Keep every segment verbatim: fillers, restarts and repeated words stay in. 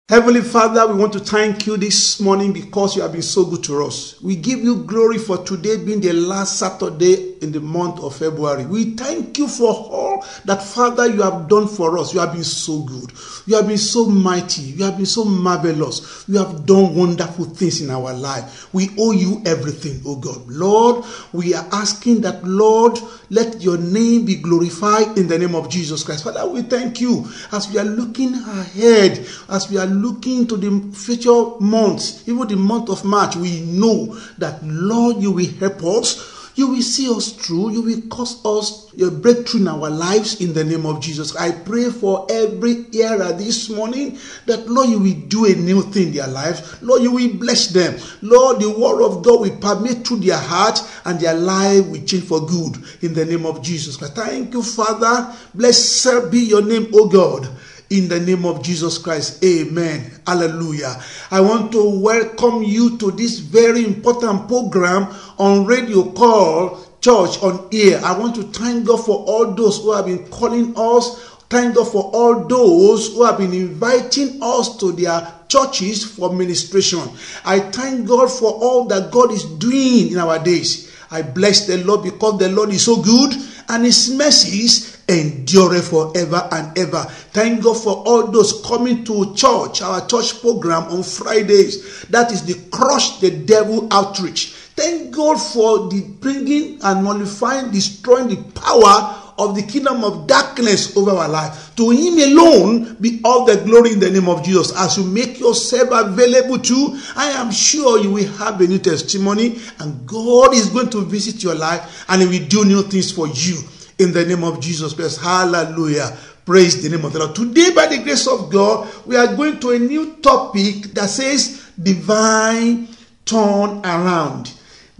Heavenly Father, we want to thank you this morning because you have been so good to us. We give you glory for today being the last Saturday in the month of February. We thank you for all that, Father, you have done for us. You have been so good. You have been so mighty. You have been so marvelous. You have done wonderful things in our life. We owe you everything, oh God. Lord, we are asking that, Lord, let your name be glorified in the name of Jesus Christ. Father, we thank you as we are looking ahead, as we are looking to the future months, even the month of March. We know that, Lord, you will help us. You will see us through. You will cause us a breakthrough in our lives in the name of Jesus. I pray for every hearer this morning that, Lord, you will do a new thing in their life. Lord, you will bless them. Lord, the word of God will permeate through their heart and their life will change for good in the name of Jesus Christ. Thank you, Father. Blessed be your name, O God. In the name of Jesus Christ, amen. Hallelujah. I want to welcome you to this very important program on radio called Church on Air. I want to thank God for all those who have been calling us. Thank God for all those who have been inviting us to their churches for ministration. I thank God for all that God is doing in our days. I bless the Lord because the Lord is so good and his mercies endure forever and ever. Thank God for all those coming to church, our church program on Fridays. That is the Crush the Devil outreach. Thank God for the bringing and nullifying, destroying the power of the kingdom of darkness over our life. To him alone be all the glory in the name of Jesus. As you make yourself available to, I am sure you will have a new testimony and God is going to visit your life and he will do new things for you. In the name of Jesus Christ. Hallelujah. Praise the name of the Lord. Today, by the grace of God, we are going to a new topic that says divine turn around.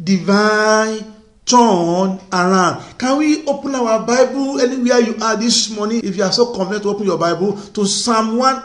Divine turn around. Can we open our Bible anywhere you are this morning? If you are so convenient to open your Bible to Psalm one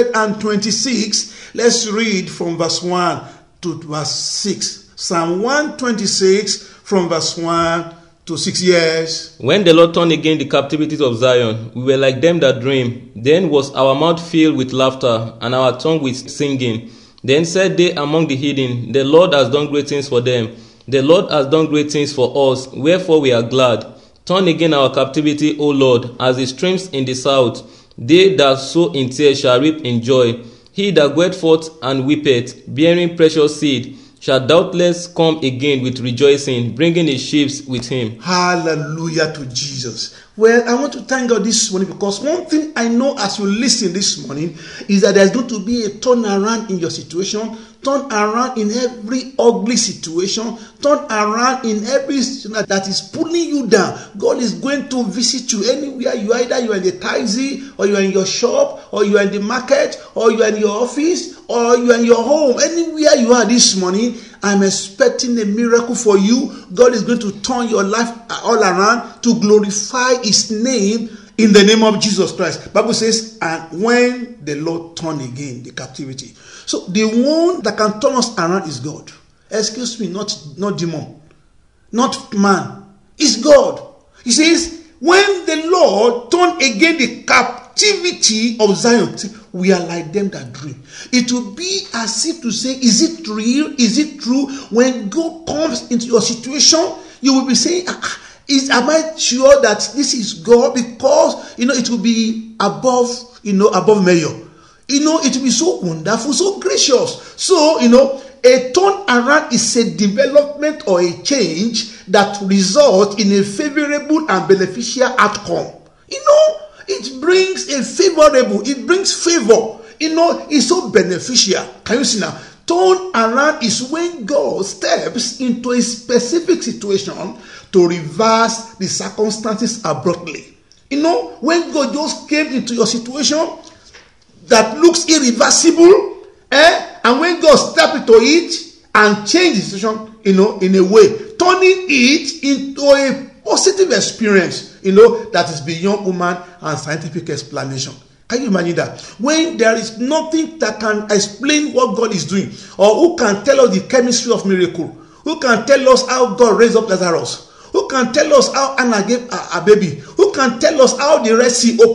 twenty-six, let's read from verse one to verse six. Psalm one twenty-six from verse one to six years. When the Lord turned again the captivities of Zion, we were like them that dream. Then was our mouth filled with laughter, and our tongue with singing. Then said they among the heathen, the Lord has done great things for them. The Lord has done great things for us, wherefore we are glad. Turn again our captivity, O Lord, as the streams in the south. They that sow in tears shall reap in joy. He that goeth forth and weepeth, bearing precious seed, shall doubtless come again with rejoicing, bringing his sheaves with him. Hallelujah to Jesus. Well, I want to thank God this morning because one thing I know as you listen this morning is that there's going to be a turnaround in your situation, turn around in every ugly situation, turn around in every situation that is pulling you down. God is going to visit you anywhere you are. Either you are in the taxi, or you are in your shop, or you are in the market, or you are in your office, or you are in your home. Anywhere you are this morning, I'm expecting a miracle for you. God is going to turn your life all around to glorify his name in the name of Jesus Christ. The Bible says, and when the Lord turn again the captivity. So the one that can turn us around is God. Excuse me, not, not demon, not man. It's God. He says, when the Lord turn again the captivity of Zion, we are like them that dream. It will be as if to say, is it real? Is it true? When God comes into your situation, you will be saying, ah, is, am I sure that this is God? Because, you know, it will be above, you know, above measure. You know, it will be so wonderful, so gracious. So, you know, a turn around is a development or a change that results in a favorable and beneficial outcome. You know, it brings a favorable, it brings favor. You know, it's so beneficial. Can you see now? Turn around is when God steps into a specific situation to reverse the circumstances abruptly. You know, when God just came into your situation that looks irreversible, eh? And when God stepped into it and changed the situation, you know, in a way, turning it into a positive experience, you know, that is beyond human and scientific explanation. Can you imagine that? When there is nothing that can explain what God is doing, or who can tell us the chemistry of miracle, who can tell us how God raised up Lazarus, who can tell us how Anna gave a, a baby, who can tell us how the Red Sea opened.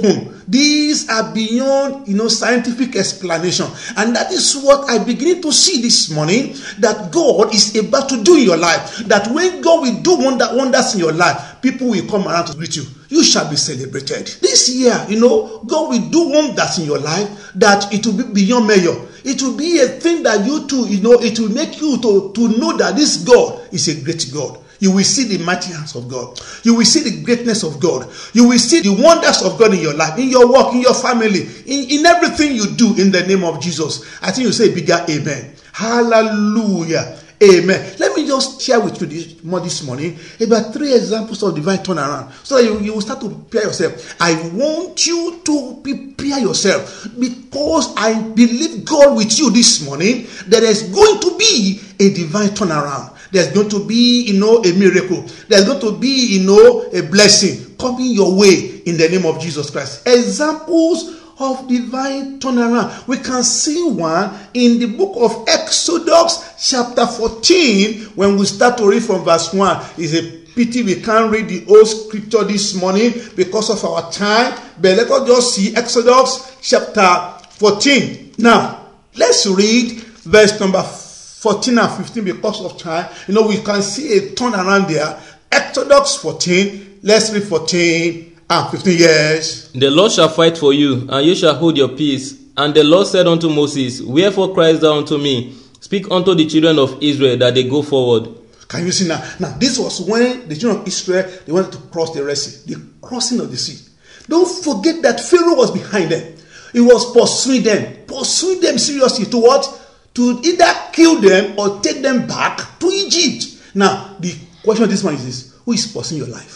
these are beyond, you know, scientific explanation. And that is what I begin to see this morning, that God is about to do in your life. That when God will do wonder, wonders in your life, people will come around to greet you. You shall be celebrated. This year, you know, God will do wonders in your life that it will be beyond measure. It will be a thing that you too, you know, it will make you to, to know that this God is a great God. You will see the mighty hands of God. You will see the greatness of God. You will see the wonders of God in your life, in your work, in your family, in, in everything you do in the name of Jesus. I think you say bigger amen. Hallelujah. Amen. Let me just share with you this, this morning about three examples of divine turnaround, so that you, you will start to prepare yourself. I want you to prepare yourself, because I believe God with you this morning that there's going to be a divine turnaround. There's going to be, you know, a miracle. There's going to be, you know, a blessing coming your way in the name of Jesus Christ. Examples of divine turnaround. We can see one in the book of Exodus chapter fourteen. When we start to read from verse one, it's a pity we can't read the whole scripture this morning because of our time. But let us just see Exodus chapter fourteen. Now, let's read verse number fourteen and fifteen because of time. You know, we can see a turnaround there. Exodus fourteen. Let's read fourteen. Ah, fifteen years. The Lord shall fight for you, and you shall hold your peace. And the Lord said unto Moses, Wherefore criest thou unto me? Speak unto the children of Israel that they go forward. Can you see now? Now, this was when the children of Israel, they wanted to cross the Red Sea, the crossing of the sea. Don't forget that Pharaoh was behind them. He was pursuing them, pursuing them seriously to what? To either kill them or take them back to Egypt. Now, the question of this one is this: who is pursuing your life?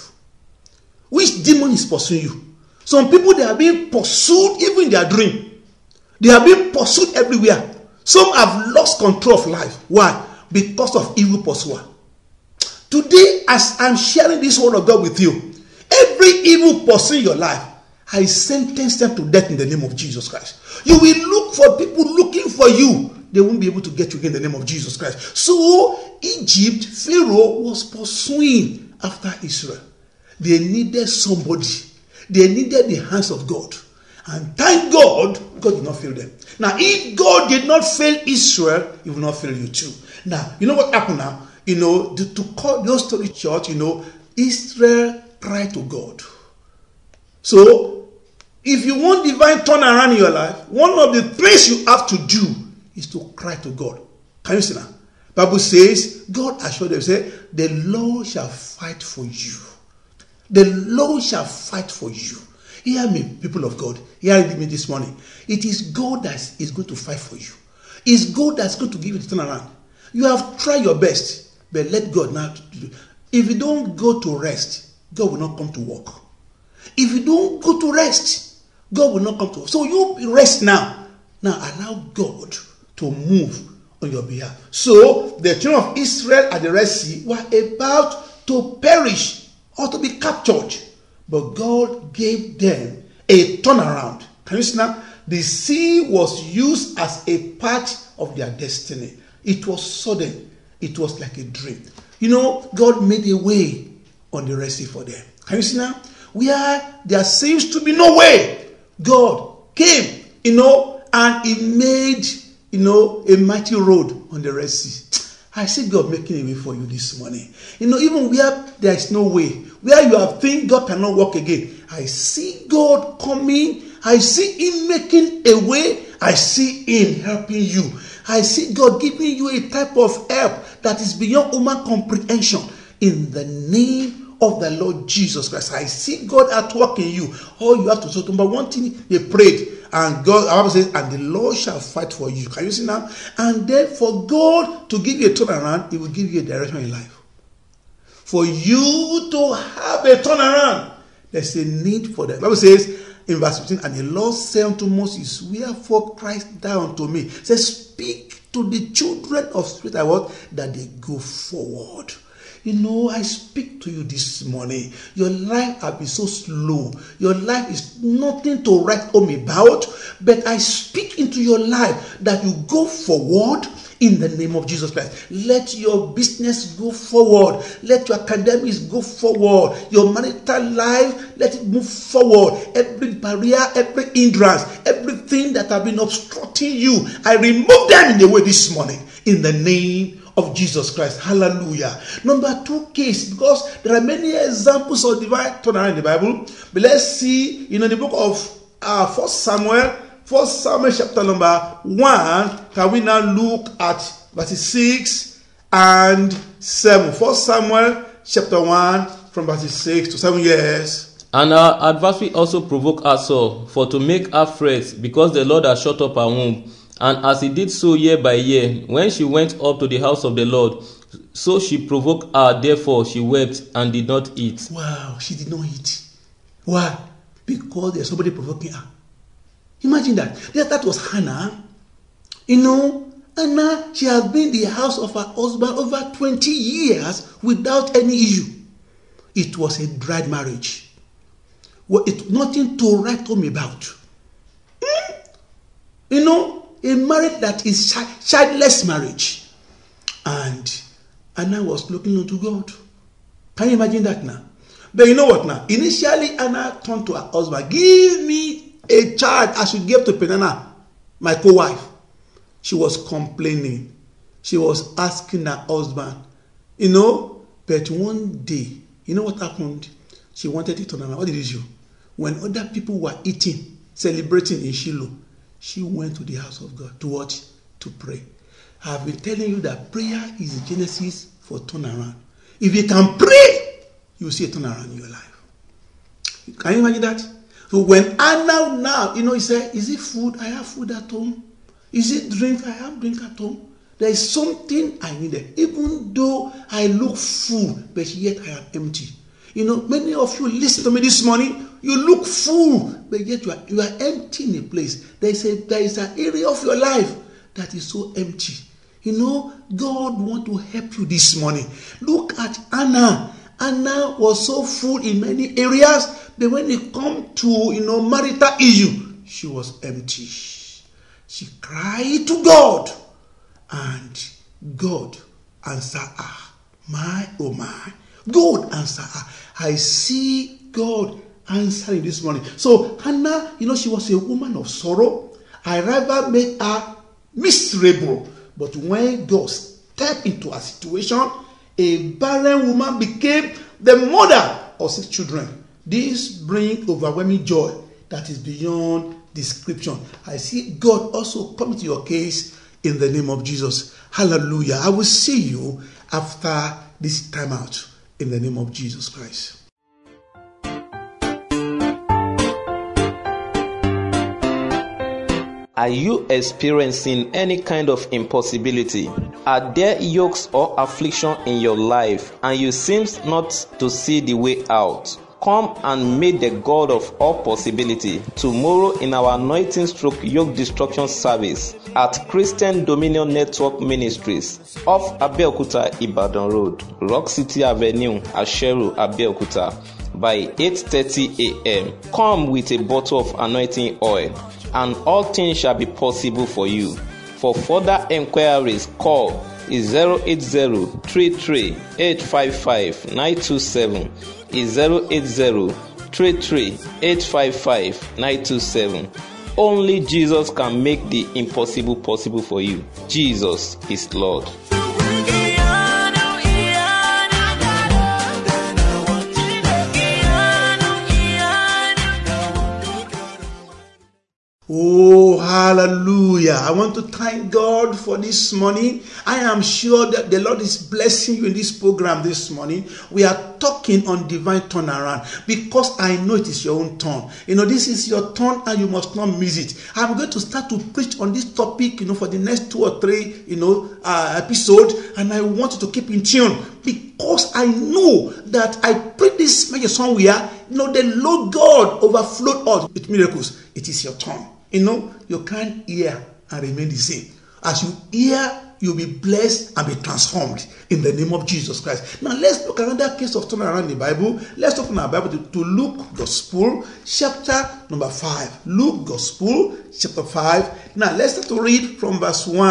Which demon is pursuing you? Some people, they are being pursued even in their dream. They are being pursued everywhere. Some have lost control of life. Why? Because of evil pursuer. Today, as I'm sharing this word of God with you, every evil pursuing your life, I sentence them to death in the name of Jesus Christ. You will look for people looking for you. They won't be able to get you in the name of Jesus Christ. So, Egypt, Pharaoh was pursuing after Israel. They needed somebody. They needed the hands of God. And thank God, God did not fail them. Now, if God did not fail Israel, He will not fail you too. Now, you know what happened now? You know, to, to call those story church, you know, Israel cried to God. So, if you want divine turnaround in your life, one of the things you have to do is to cry to God. Can you see that? Bible says, God assured them, say, the Lord shall fight for you. The Lord shall fight for you. Hear me, people of God. Hear me this morning. It is God that is going to fight for you. It's God that's going to give you the turnaround. You have tried your best, but let God now do. If you don't go to rest, God will not come to work. If you don't go to rest, God will not come to work. So you rest now. Now allow God to move on your behalf. So the children of Israel at the Red Sea were about to perish or to be captured. But God gave them a turnaround. Can you see now? The sea was used as a part of their destiny. It was sudden. It was like a dream. You know, God made a way on the Red Sea for them. Can you see now? Where there seems to be no way, God came, you know, and He made, you know, a mighty road on the Red Sea. I see God making a way for you this morning. You know, even where there is no way, where you have think God cannot walk again, I see God coming. I see Him making a way. I see Him helping you. I see God giving you a type of help that is beyond human comprehension. In the name of the Lord Jesus Christ, I see God at work in you. All you have to do, number one thing, they prayed. And God, our Bible says, and the Lord shall fight for you. Can you see now? And then for God to give you a turnaround, He will give you a direction in life. For you to have a turnaround, there's a need for that. The Bible says in verse fifteen, and the Lord said unto Moses, Wherefore criest thou unto me? It says, speak to the children of Israel that they go forward. You know, I speak to you this morning. Your life has been so slow. Your life is nothing to write home about. But I speak into your life that you go forward in the name of Jesus Christ. Let your business go forward. Let your academics go forward. Your marital life, let it move forward. Every barrier, every hindrance, everything that have been obstructing you, I remove them in the way this morning in the name of Jesus Christ. Hallelujah. Number two case, because there are many examples of divine turnaround in the Bible. But let's see, you know, the book of uh, First Samuel, First Samuel chapter number one. Can we now look at verses six and seven? First Samuel chapter one from verses six to seven. Yes. And our adversary also provoked her sore, for to make her fret, because the Lord had shut up her womb. And as he did so year by year, when she went up to the house of the Lord, so she provoked her, therefore she wept and did not eat. Wow, she did not eat. Why? Because there's somebody provoking her. Imagine that. That was Hannah. You know, Hannah, she has been in the house of her husband over twenty years without any issue. It was a dried marriage. Well, it's nothing to write home about. Hmm? You know, a marriage that is childless marriage. And Anna was looking unto God. Can you imagine that now? But you know what now? Initially, Anna turned to her husband. Give me a child as you gave to Peninnah, my co-wife. She was complaining. She was asking her husband. You know, but one day, you know what happened? She wanted it to turn around. What did she do? When other people were eating, celebrating in Shiloh, she went to the house of God to watch, to pray. I have been telling you that prayer is the genesis for turnaround. If you can pray, you will see a turnaround in your life. Can you imagine that? So when Anna now, you know, he said, is it food? I have food at home. Is it drink? I have drink at home. There is something I needed. Even though I look full, but yet I am empty. You know, many of you listen to me this morning. You look full, but yet you are, you are empty in a place. There is, a, there is an area of your life that is so empty. You know, God wants to help you this morning. Look at Anna. Anna was so full in many areas, but when it comes to, you know, marital issue, she was empty. She cried to God, and God answered her. My, oh my. God answered her. I see God answering this morning. So Hannah, you know, she was a woman of sorrow. I rather made her miserable. But when God stepped into a situation, a barren woman became the mother of six children. This brings overwhelming joy that is beyond description. I see God also coming to your case in the name of Jesus. Hallelujah. I will see you after this time out in the name of Jesus Christ. Are you experiencing any kind of impossibility? Are there yokes or affliction in your life and you seem not to see the way out? Come and meet the God of all possibility tomorrow in our anointing stroke yoke destruction service at Christian Dominion Network Ministries off Abeokuta Ibadan Road, Rock City Avenue, Asheru, Abeokuta by eight thirty a.m. Come with a bottle of anointing oil, and all things shall be possible for you. For further enquiries, call zero eight zero, three three, eight five five, nine two seven, zero eight zero, three three, eight five five, nine two seven. Only Jesus can make the impossible possible for you. Jesus is Lord. Oh, hallelujah. I want to thank God for this morning. I am sure that the Lord is blessing you in this program this morning. We are talking on divine turnaround because I know it is your own turn. You know, this is your turn and you must not miss it. I'm going to start to preach on this topic, you know, for the next two or three, you know, uh, episodes, and I want you to keep in tune because I know that I preach this message somewhere, you know, the Lord God overflowed us with miracles. It is your turn. You know, you can't hear and remain the same. As you hear, you'll be blessed and be transformed in the name of Jesus Christ. Now, let's look at another case of turnaround in the Bible. Let's open our Bible to, to Luke Gospel, chapter number five. Luke Gospel, chapter five. Now, let's start to read from verse one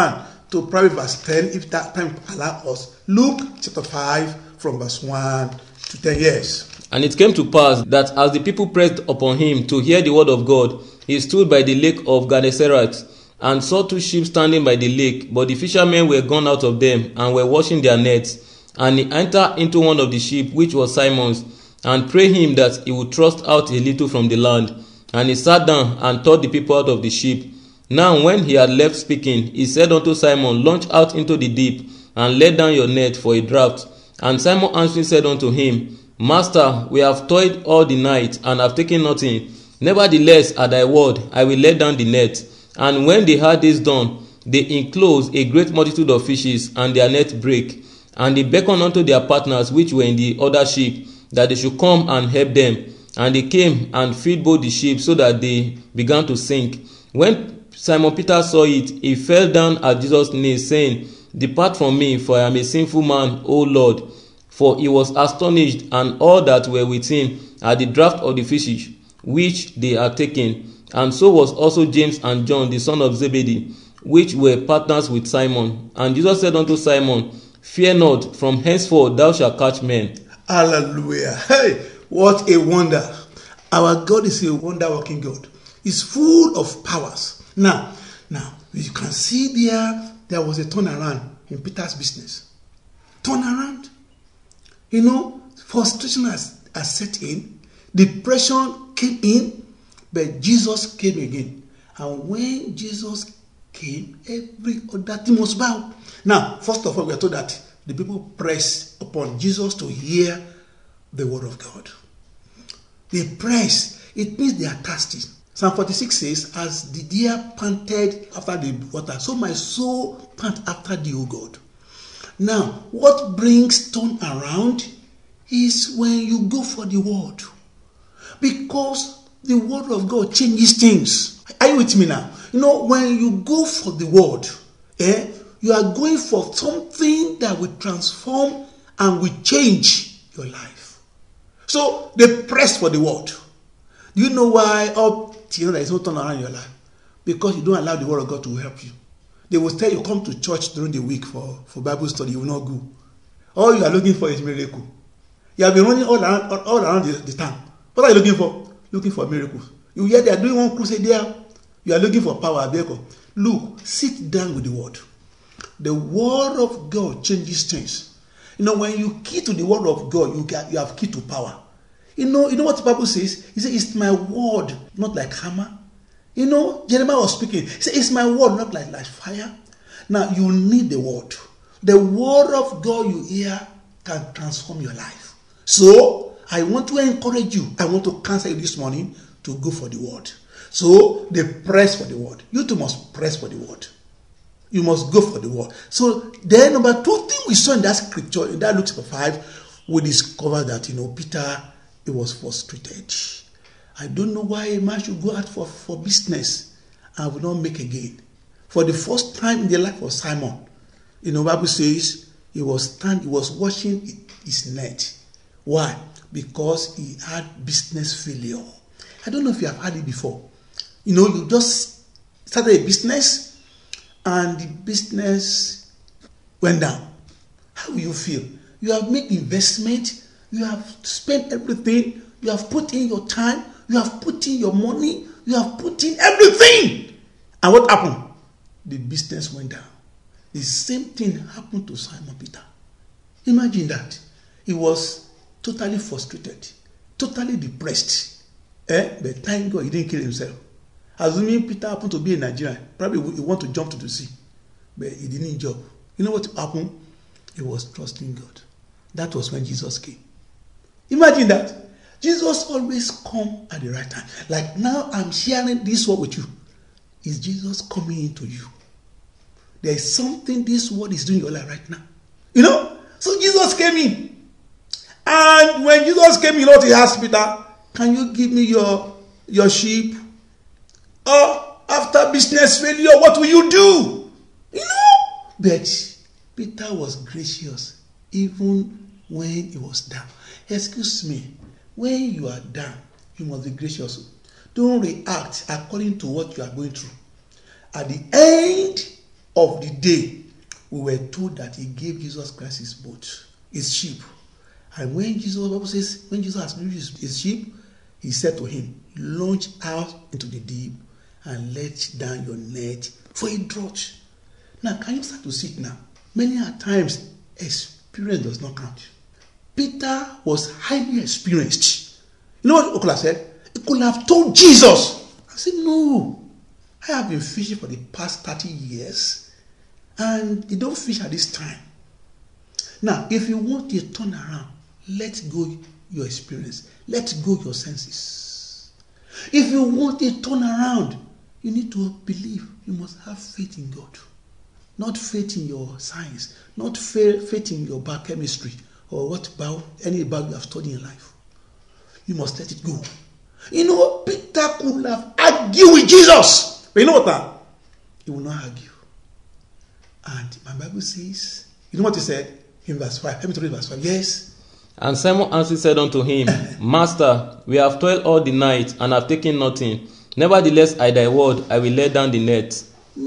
to probably verse ten, if that time allow us. Luke chapter five, from verse one to ten years. And it came to pass that as the people pressed upon him to hear the word of God, he stood by the lake of Gennesaret, and saw two ships standing by the lake, but the fishermen were gone out of them, and were washing their nets. And he entered into one of the ships, which was Simon's, and prayed him that he would thrust out a little from the land. And he sat down and taught the people out of the ship. Now when he had left speaking, he said unto Simon, Launch out into the deep, and let down your net for a draught. And Simon answering said unto him, Master, we have toiled all the night, and have taken nothing. Nevertheless, at thy word, I will let down the net. And when they had this done, they enclosed a great multitude of fishes, and their net brake. And they beckoned unto their partners which were in the other ship, that they should come and help them. And they came and filled both the ships, so that they began to sink. When Simon Peter saw it, he fell down at Jesus' knees, saying, Depart from me, for I am a sinful man, O Lord. For he was astonished, and all that were with him, at the draught of the fishes which they had taken. And so was also James and John, the son of Zebedee, which were partners with Simon. And Jesus said unto Simon, Fear not, from henceforth thou shalt catch men. Hallelujah. Hey, what a wonder. Our God is a wonder-working God. He's full of powers. Now, now, you can see there, there was a turnaround in Peter's business. Turnaround. You know, frustration has, has set in. Depression came in. But Jesus came again. And when Jesus came, every other thing must bow. Now, first of all, we are told that the people pressed upon Jesus to hear the word of God. They press. It means they are thirsty. Psalm forty-six says, As the deer panted after the water, so my soul pant after thee, O God. Now, what brings turn around is when you go for the word. Because the word of God changes things. Are you with me now? You know, when you go for the word, eh, you are going for something that will transform and will change your life. So they press for the word. Do you know why up till there is no turn around in your life? Because you don't allow the word of God to help you. They will tell you, come to church during the week for, for Bible study, you will not go. All you are looking for is miracle. You have been running all around, all around the, the town. What are you looking for? Looking for miracles. You hear they are doing one crusade there. You are looking for power. Look, sit down with the word. The word of God changes things. You know, when you key to the word of God, you get, you have key to power. You know, you know what the Bible says? He says, it's my word, not like hammer. You know, Jeremiah was speaking. He said, it's my word, not like, like fire. Now, you need the word. The word of God you hear can transform your life. So, I want to encourage you. I want to counsel you this morning to go for the word. So, they press for the word. You too must press for the word. You must go for the word. So, then number two thing we saw in that scripture, in that Luke chapter five, we discover that, you know, Peter, he was frustrated. I don't know why a man should go out for, for business and will not make a gain. For the first time in the life of Simon, you know, the Bible says he was stand, he was washing his net. Why? Because he had business failure. I don't know if you have had it before. You know, you just started a business and the business went down. How will you feel? You have made investment, you have spent everything, you have put in your time, you have put in your money, you have put in everything. And what happened? The business went down. The same thing happened to Simon Peter. Imagine that. He was totally frustrated, totally depressed. Eh? But thank God he didn't kill himself. Assuming Peter happened to be a Nigerian, probably he wanted to jump to the sea. But he didn't jump. You know what happened? He was trusting God. That was when Jesus came. Imagine that. Jesus always comes at the right time. Like now I'm sharing this word with you. Is Jesus coming into you? There is something this word is doing in your life right now. You know? So Jesus came in. And when Jesus came in, you know what he asked Peter? Can you give me your, your sheep? Or after business failure, what will you do? You know? But Peter was gracious even when he was down. Excuse me. When you are down, you must be gracious. Don't react according to what you are going through. At the end of the day, we were told that he gave Jesus Christ his boat, his ship. And when Jesus, the Bible says, when Jesus has used his ship, he said to him, launch out into the deep and let down your net for a draught. Now, can you start to see it now? Many a times, experience does not count. Peter was highly experienced. You know what he could have said? He could have told Jesus. I said, no, I have been fishing for the past thirty years and you don't fish at this time. Now, if you want a turnaround, let go your experience. Let go your senses. If you want a turnaround, you need to believe. You must have faith in God. Not faith in your science. Not faith in your biochemistry or what about any about you have studied in life. You must let it go. You know, Peter could have argued with Jesus. But you know what? Now? He will not argue. And my Bible says, you know what he said in verse five? Let me read verse five. Yes. And Simon answered said unto him, Master, we have toiled all the night and have taken nothing. Nevertheless, at thy word, I will let down the net.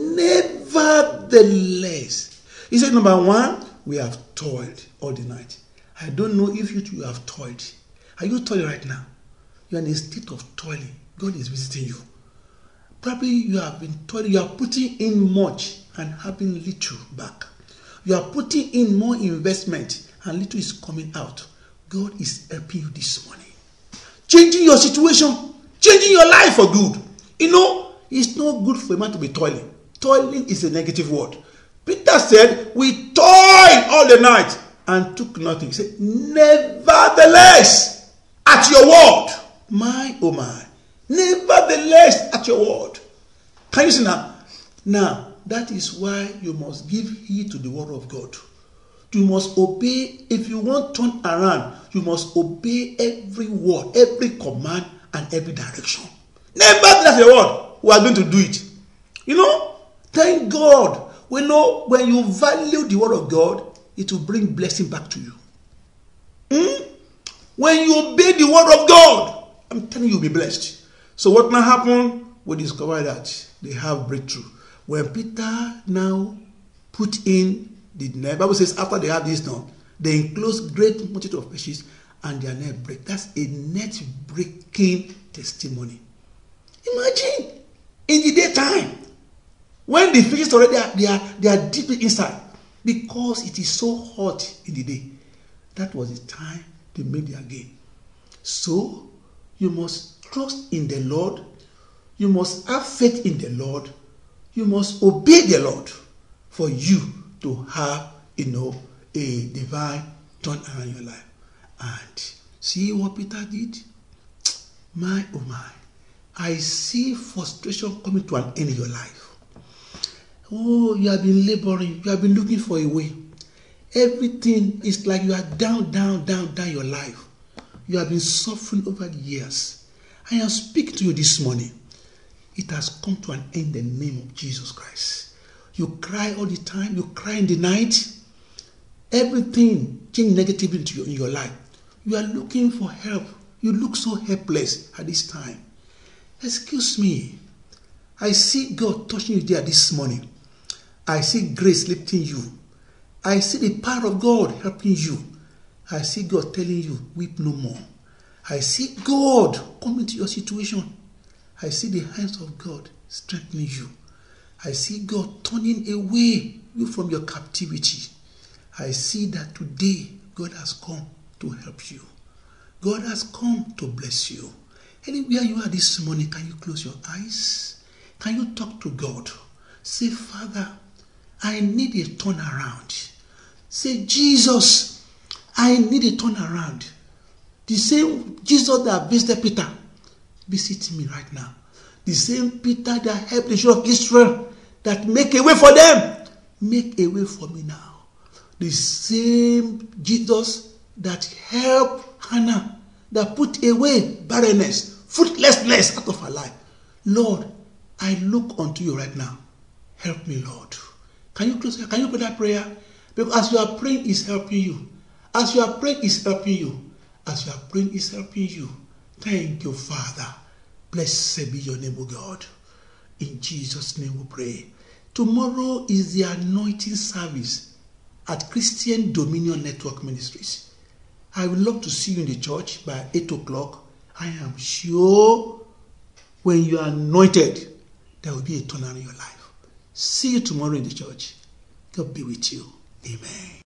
Nevertheless. He said, number one, we have toiled all the night. I don't know if you two have toiled. Are you toiling right now? You are in a state of toiling. God is visiting you. Probably you have been toiling. You are putting in much and having little back. You are putting in more investment and little is coming out. God is helping you this morning. Changing your situation. Changing your life for good. You know, it's not good for a man to be toiling. Toiling is a negative word. Peter said, we toiled all the night and took nothing. He said, nevertheless, at your word, my, oh my, nevertheless, at your word. Can you see now? Now, that is why you must give heed to the word of God. You must obey. If you want to turn around, you must obey every word, every command, and every direction. Nevertheless, your word, we are going to do it. You know, thank God. We know when you value the word of God, it will bring blessing back to you. Hmm? When you obey the word of God, I'm telling you, you'll be blessed. So what now happened? We discover that they have breakthrough. When Peter now put in the net, the Bible says after they have this done, they enclose great multitude of fishes and their net break. That's a net breaking testimony. Imagine in the daytime when the fishes already are, they are they are deeply inside because it is so hot in the day. That was the time they made their gain. So you must trust in the Lord. You must have faith in the Lord. You must obey the Lord for you to have, you know, a divine turn around your life. And see what Peter did? My, oh my. I see frustration coming to an end in your life. Oh, you have been laboring. You have been looking for a way. Everything is like you are down, down, down, down your life. You have been suffering over the years. I am speaking to you this morning. It has come to an end in the name of Jesus Christ. You cry all the time. You cry in the night. Everything change negatively into your, in your life. You are looking for help. You look so helpless at this time. Excuse me. I see God touching you there this morning. I see grace lifting you. I see the power of God helping you. I see God telling you, weep no more. I see God coming to your situation. I see the hands of God strengthening you. I see God turning away you from your captivity. I see that today God has come to help you. God has come to bless you. Anywhere you are this morning, can you close your eyes? Can you talk to God? Say, Father, I need a turnaround. Say, Jesus, I need a turnaround. The same Jesus that visited Peter, visit me right now. The same Peter that helped the children of Israel, that make a way for them, make a way for me now. The same Jesus that helped Hannah, that put away barrenness, fruitlessness out of her life. Lord, I look unto you right now. Help me, Lord. Can you close? Can you pray that prayer? Because as you are praying, is helping you. As you are praying, is helping you. As you are praying, is helping you. Thank you, Father. Blessed be your name, O God. In Jesus' name we pray. Tomorrow is the anointing service at Christian Dominion Network Ministries. I would love to see you in the church by eight o'clock. I am sure when you are anointed, there will be a turn in your life. See you tomorrow in the church. God be with you. Amen.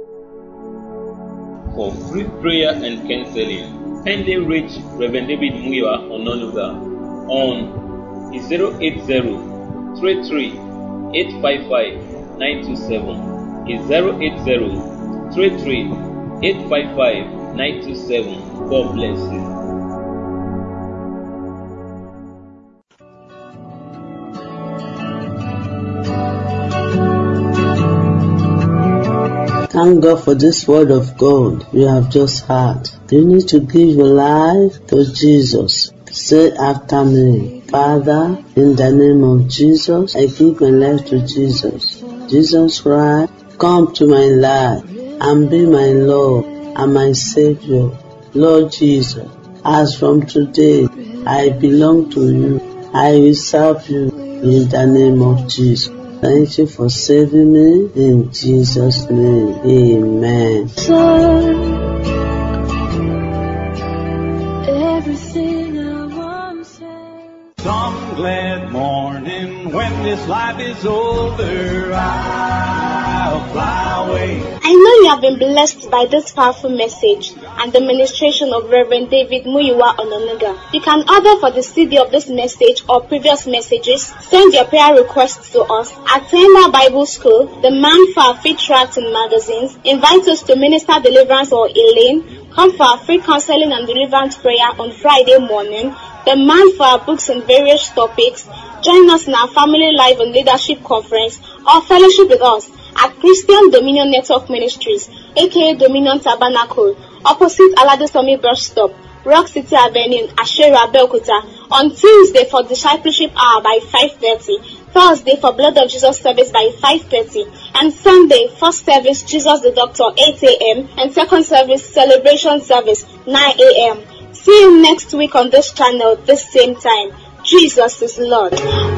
For free prayer and counseling, kindly reach Reverend David Muyiwa Ononuga on zero eight zero, three three, eight five five, nine two seven. Is zero eight zero, three three, eight five five, nine two seven. God bless you. Thank God for this word of God you have just heard. You need to give your life to Jesus. Say after me, Father, in the name of Jesus, I give my life to Jesus. Jesus Christ, come to my life and be my Lord and my Savior. Lord Jesus, as from today, I belong to you. I will serve you in the name of Jesus. Thank you for saving me in Jesus' name. Amen. Everything I want to say. Some glad morning when this life is over, I'll fly away. I know you have been blessed by this powerful message and the ministration of Reverend David Muyiwa Ononuga. You can order for the C D of this message or previous messages. Send your prayer requests to us. Attend our Bible school, the Man for Our Faith tracts and magazines. Invite us to Minister Deliverance or Elaine. Come for our free counseling and deliverance prayer on Friday morning. The Man for Our books on various topics. Join us in our Family Life and Leadership Conference or fellowship with us at Christian Dominion Network Ministries, aka Dominion Tabernacle, opposite Aladesomi Bus Stop, Rock City Avenue, Ashera, Belkuta, on Tuesday for Discipleship Hour by five thirty, Thursday for Blood of Jesus service by five thirty, and Sunday, first service Jesus the Doctor eight a.m. and second service Celebration service nine a.m. See you next week on this channel, this same time. Jesus is Lord.